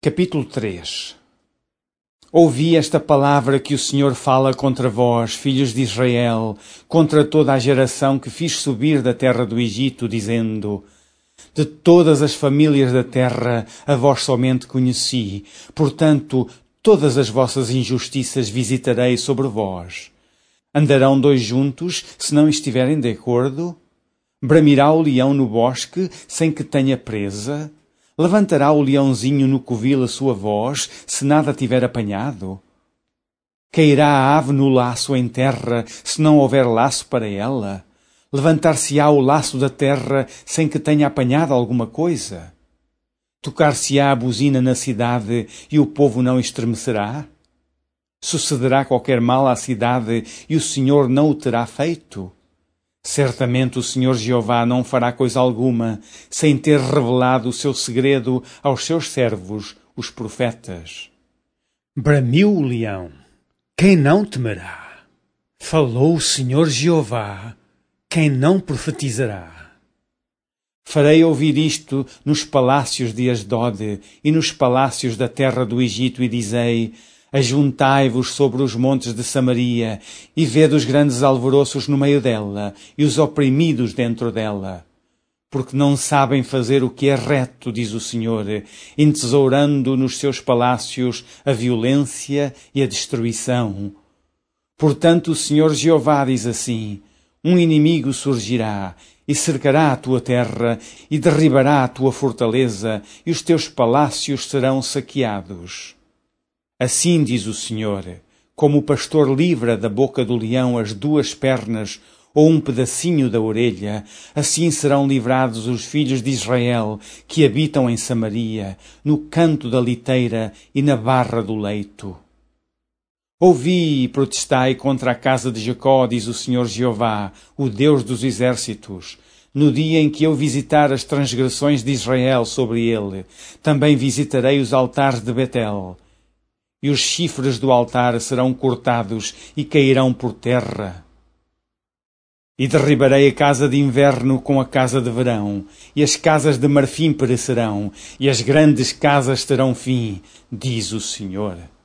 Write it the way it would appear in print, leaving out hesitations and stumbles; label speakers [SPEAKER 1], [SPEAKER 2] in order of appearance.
[SPEAKER 1] Capítulo 3. Ouvi esta palavra que o Senhor fala contra vós, filhos de Israel, contra toda a geração que fiz subir da terra do Egito, dizendo: de todas as famílias da terra a vós somente conheci, portanto todas as vossas injustiças visitarei sobre vós. Andarão dois juntos, se não estiverem de acordo? Bramirá o leão no bosque, sem que tenha presa? Levantará o leãozinho no covil a sua voz, se nada tiver apanhado? Cairá a ave no laço em terra, se não houver laço para ela? Levantar-se-á o laço da terra, sem que tenha apanhado alguma coisa? Tocar-se-á a buzina na cidade, e o povo não estremecerá? Sucederá qualquer mal à cidade, e o Senhor não o terá feito? Certamente o Senhor Jeová não fará coisa alguma, sem ter revelado o seu segredo aos seus servos, os profetas.
[SPEAKER 2] Bramiu o leão, quem não temerá? Falou o Senhor Jeová, quem não profetizará?
[SPEAKER 1] Farei ouvir isto nos palácios de Asdode e nos palácios da terra do Egito, e dizei: ajuntai-vos sobre os montes de Samaria, e vede os grandes alvoroços no meio dela, e os oprimidos dentro dela. Porque não sabem fazer o que é reto, diz o Senhor, entesourando nos seus palácios a violência e a destruição. Portanto o Senhor Jeová diz assim: um inimigo surgirá, e cercará a tua terra, e derribará a tua fortaleza, e os teus palácios serão saqueados. Assim diz o Senhor: como o pastor livra da boca do leão as duas pernas ou um pedacinho da orelha, assim serão livrados os filhos de Israel que habitam em Samaria, no canto da liteira e na barra do leito. Ouvi e protestai contra a casa de Jacó, diz o Senhor Jeová, o Deus dos exércitos, no dia em que eu visitar as transgressões de Israel sobre ele. Também visitarei os altares de Betel, e os chifres do altar serão cortados e cairão por terra. E derribarei a casa de inverno com a casa de verão, e as casas de marfim perecerão, e as grandes casas terão fim, diz o Senhor.